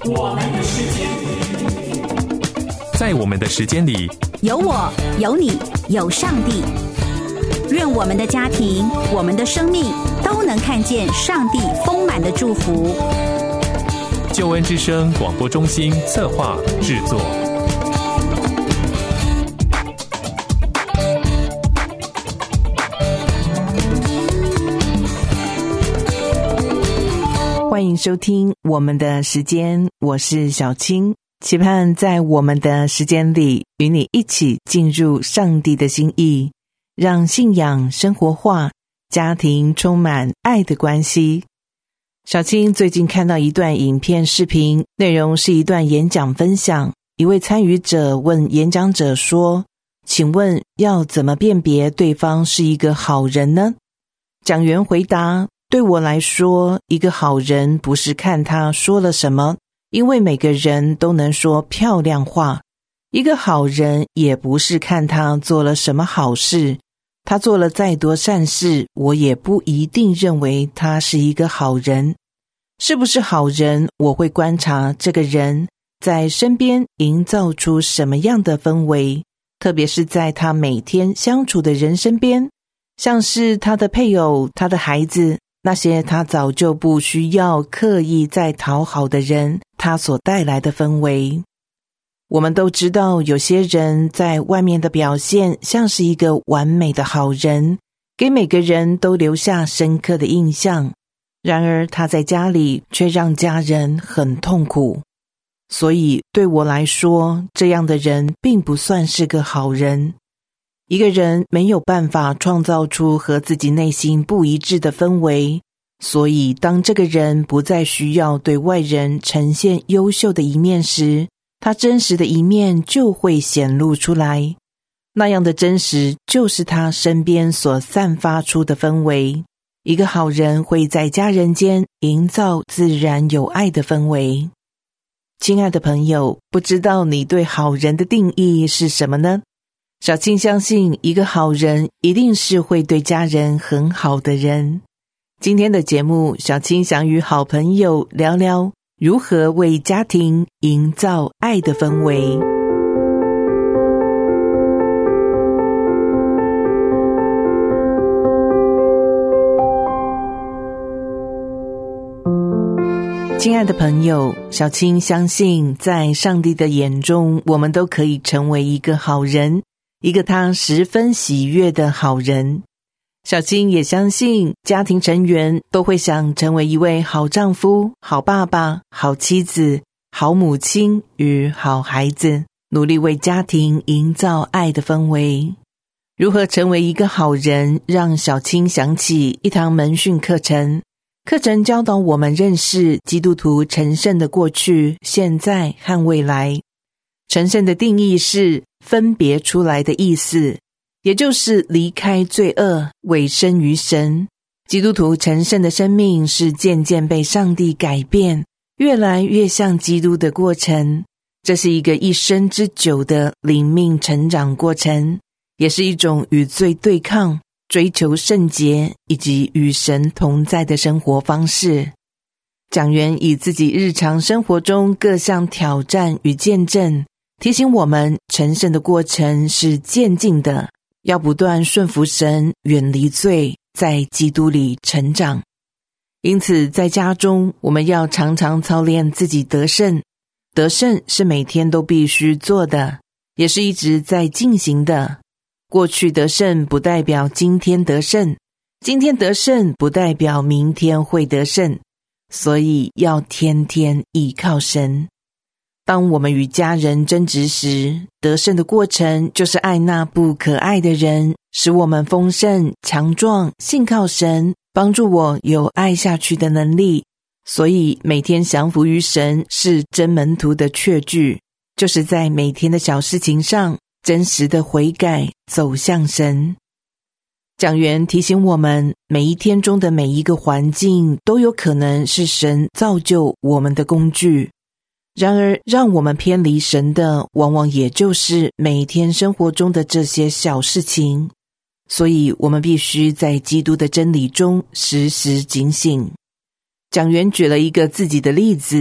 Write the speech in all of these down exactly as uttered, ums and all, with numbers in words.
我们的时间， 在我们的时间里， 有我，有你，有上帝。愿我们的家庭，我们的生命都能看见上帝丰满的祝福。 救恩之声广播中心策划制作。 欢迎收听我们的时间，我是小青，期盼在我们的时间里与你一起进入上帝的心意，让信仰生活化，家庭充满爱的关系。小青最近看到一段影片视频，内容是一段演讲分享。一位参与者问演讲者说，请问要怎么辨别对方是一个好人呢？讲员回答，对我来说，一个好人不是看他说了什么，因为每个人都能说漂亮话。一个好人也不是看他做了什么好事，他做了再多善事，我也不一定认为他是一个好人。是不是好人，我会观察这个人在身边营造出什么样的氛围，特别是在他每天相处的人身边，像是他的配偶、他的孩子，那些他早就不需要刻意再讨好的人，他所带来的氛围。我们都知道，有些人在外面的表现像是一个完美的好人，给每个人都留下深刻的印象。然而他在家里却让家人很痛苦。所以对我来说，这样的人并不算是个好人。一个人没有办法创造出和自己内心不一致的氛围，所以当这个人不再需要对外人呈现优秀的一面时，他真实的一面就会显露出来。那样的真实就是他身边所散发出的氛围。一个好人会在家人间营造自然有爱的氛围。亲爱的朋友，不知道你对好人的定义是什么呢？小青相信，一个好人一定是会对家人很好的人。今天的节目，小青想与好朋友聊聊如何为家庭营造爱的氛围。亲爱的朋友，小青相信，在上帝的眼中，我们都可以成为一个好人，一个他十分喜悦的好人。小青也相信，家庭成员都会想成为一位好丈夫、好爸爸、好妻子、好母亲与好孩子，努力为家庭营造爱的氛围。如何成为一个好人，让小青想起一堂门训课程。课程教导我们认识基督徒成圣的过去、现在和未来。成圣的定义是分别出来的意思，也就是离开罪恶，委身于神。基督徒成圣的生命是渐渐被上帝改变，越来越像基督的过程。这是一个一生之久的灵命成长过程，也是一种与罪对抗、追求圣洁以及与神同在的生活方式。讲员以自己日常生活中各项挑战与见证，提醒我们成圣的过程是渐进的，要不断顺服神，远离罪，在基督里成长。因此在家中，我们要常常操练自己得胜。得胜是每天都必须做的，也是一直在进行的。过去得胜不代表今天得胜，今天得胜不代表明天会得胜，所以要天天依靠神。当我们与家人争执时，得胜的过程就是爱那不可爱的人，使我们丰盛、强壮，信靠神，帮助我有爱下去的能力。所以每天降服于神是真门徒的确据，就是在每天的小事情上真实的悔改，走向神。讲员提醒我们，每一天中的每一个环境都有可能是神造就我们的工具。然而让我们偏离神的，往往也就是每天生活中的这些小事情。所以我们必须在基督的真理中时时警醒。讲员举了一个自己的例子，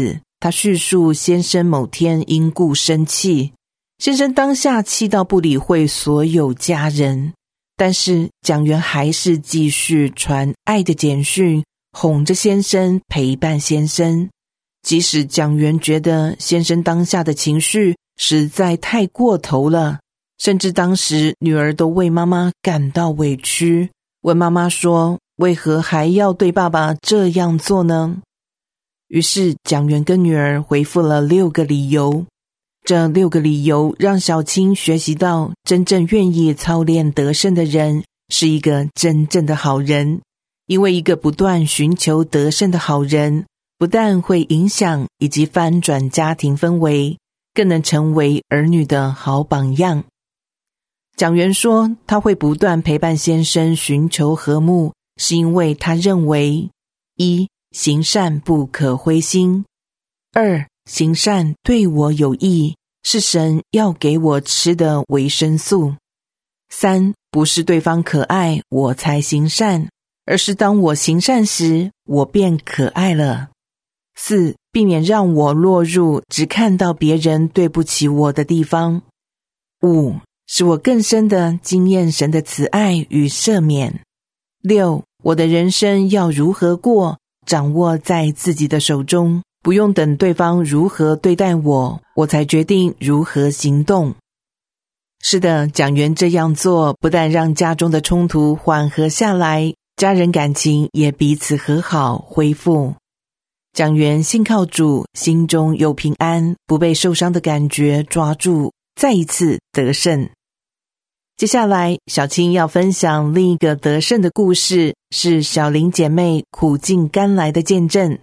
他叙述先生某天因故生气，先生当下气到不理会所有家人，但是蒋元还是继续传爱的简讯，哄着先生，陪伴先生。即使蒋元觉得先生当下的情绪实在太过头了，甚至当时女儿都为妈妈感到委屈，问妈妈说，为何还要对爸爸这样做呢？于是蒋元跟女儿回复了六个理由，这六个理由让小青学习到，真正愿意操练得胜的人是一个真正的好人，因为一个不断寻求得胜的好人，不但会影响以及翻转家庭氛围，更能成为儿女的好榜样。蒋元说，他会不断陪伴先生寻求和睦，是因为他认为：一、行善不可灰心；二、行善对我有益，是神要给我吃的维生素；三、不是对方可爱我才行善，而是当我行善时，我便可爱了；四、避免让我落入只看到别人对不起我的地方；五、使我更深地经验神的慈爱与赦免；六、我的人生要如何过，掌握在自己的手中，不用等对方如何对待我，我才决定如何行动。是的，蒋元这样做不但让家中的冲突缓和下来，家人感情也彼此和好恢复。蒋元信靠主，心中有平安，不被受伤的感觉抓住，再一次得胜。接下来小青要分享另一个得胜的故事，是小玲姐妹苦尽甘来的见证。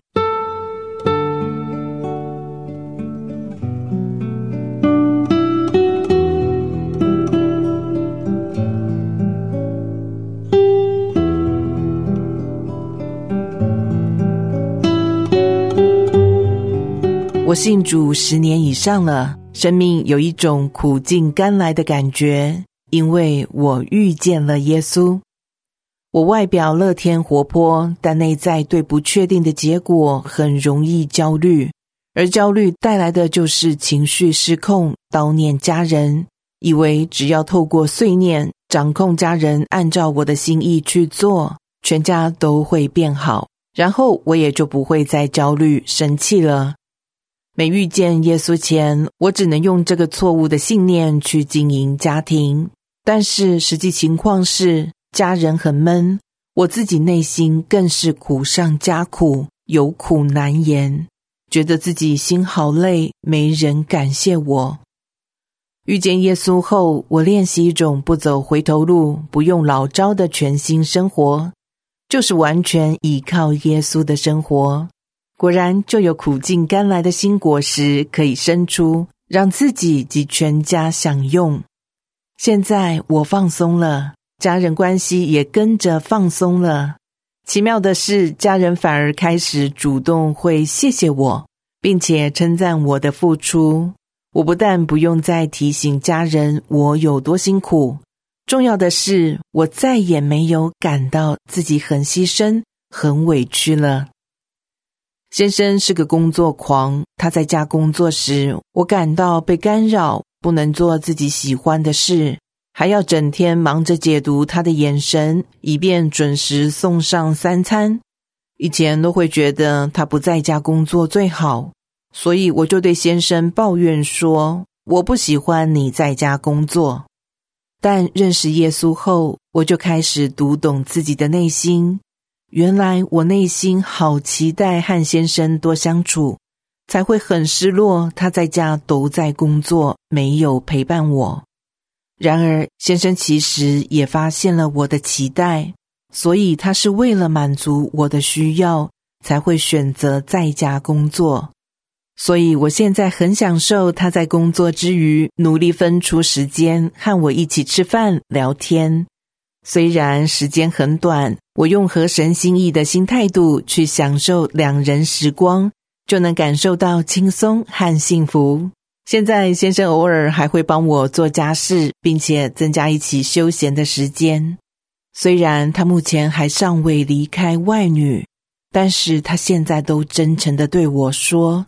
我信主十年以上了，生命有一种苦尽甘来的感觉，因为我遇见了耶稣。我外表乐天活泼，但内在对不确定的结果很容易焦虑，而焦虑带来的就是情绪失控，叨念家人，以为只要透过碎念掌控家人按照我的心意去做，全家都会变好，然后我也就不会再焦虑生气了。没遇见耶稣前，我只能用这个错误的信念去经营家庭，但是实际情况是，家人很闷，我自己内心更是苦上加苦，有苦难言，觉得自己心好累，没人感谢我。遇见耶稣后，我练习一种不走回头路，不用老招的全新生活，就是完全依靠耶稣的生活。果然就有苦尽甘来的新果实可以生出，让自己及全家享用。现在我放松了，家人关系也跟着放松了。奇妙的是，家人反而开始主动会谢谢我，并且称赞我的付出。我不但不用再提醒家人我有多辛苦，重要的是，我再也没有感到自己很牺牲、很委屈了。先生是个工作狂，他在家工作时，我感到被干扰，不能做自己喜欢的事，还要整天忙着解读他的眼神，以便准时送上三餐。以前都会觉得他不在家工作最好，所以我就对先生抱怨说，我不喜欢你在家工作。但认识耶稣后，我就开始读懂自己的内心。原来我内心好期待和先生多相处，才会很失落他在家都在工作，没有陪伴我。然而先生其实也发现了我的期待，所以他是为了满足我的需要，才会选择在家工作。所以我现在很享受他在工作之余，努力分出时间和我一起吃饭聊天。虽然时间很短，我用合神心意的新态度去享受两人时光，就能感受到轻松和幸福。现在先生偶尔还会帮我做家事，并且增加一起休闲的时间。虽然他目前还尚未离开外女，但是他现在都真诚地对我说，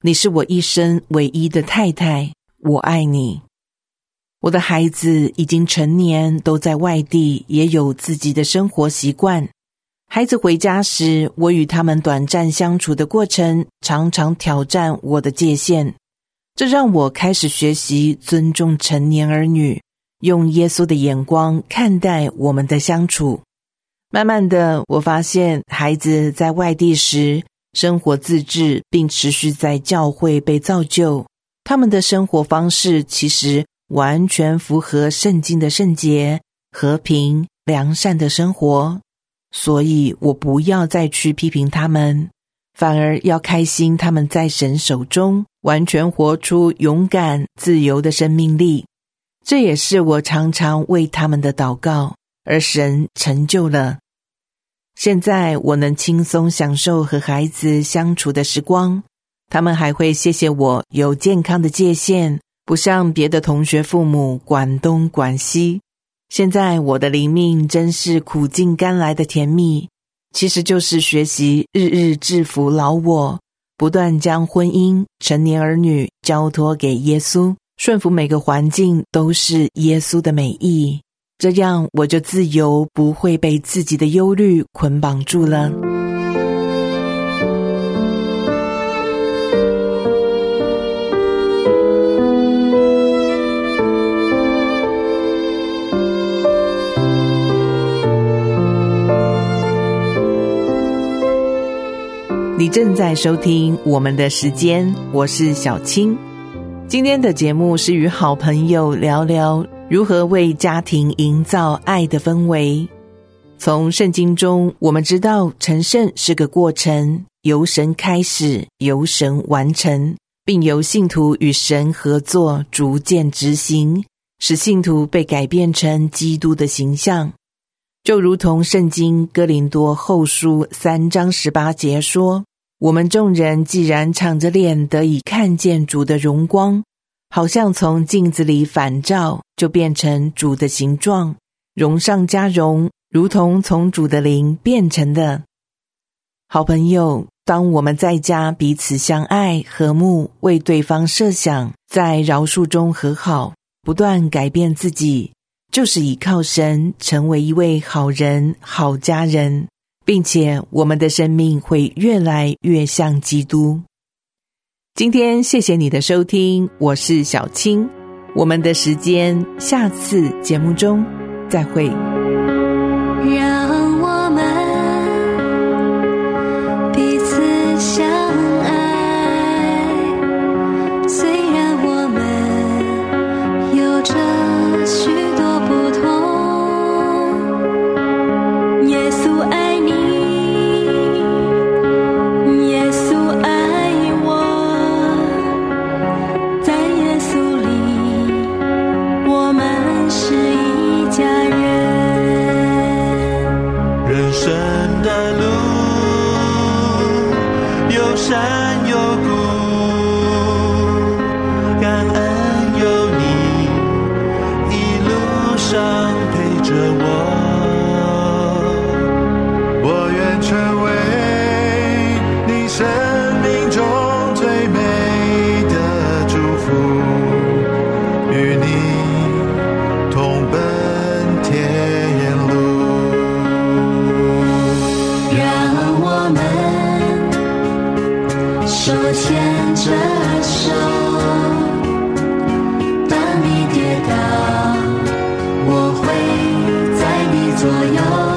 你是我一生唯一的太太，我爱你。我的孩子已经成年，都在外地，也有自己的生活习惯。孩子回家时，我与他们短暂相处的过程，常常挑战我的界限。这让我开始学习尊重成年儿女，用耶稣的眼光看待我们的相处。慢慢的，我发现孩子在外地时，生活自治，并持续在教会被造就。他们的生活方式其实完全符合圣经的圣洁、和平、良善的生活。所以我不要再去批评他们，反而要开心他们在神手中完全活出勇敢、自由的生命力。这也是我常常为他们的祷告，而神成就了。现在我能轻松享受和孩子相处的时光，他们还会谢谢我有健康的界限，不像别的同学父母管东管西。现在我的灵命真是苦尽甘来的甜蜜，其实就是学习日日制服老我，不断将婚姻、成年儿女交托给耶稣，顺服每个环境都是耶稣的美意，这样我就自由，不会被自己的忧虑捆绑住了。你正在收听我们的时间，我是小青。今天的节目是与好朋友聊聊如何为家庭营造爱的氛围。从圣经中我们知道成圣是个过程，由神开始，由神完成，并由信徒与神合作逐渐执行，使信徒被改变成基督的形象。就如同圣经哥林多后书三章十八节说，我们众人既然敞着脸得以看见主的荣光，好像从镜子里反照，就变成主的形状，荣上加荣，如同从主的灵变成的。好朋友，当我们在家彼此相爱和睦，为对方设想，在饶恕中和好，不断改变自己，就是倚靠神，成为一位好人、好家人，并且我们的生命会越来越像基督。今天谢谢你的收听，我是小青，我们的时间下次节目中再会。 让我们彼此相爱，虽然我们有着许多不同，耶稣爱你，耶稣爱我，在耶稣里我们是一家人。 人生的路有山有谷，感恩有你一路上陪着我，我愿成为你生命中最美的祝福，与你同奔天路。 让我们手牵着手，当你跌倒，我会在你左右。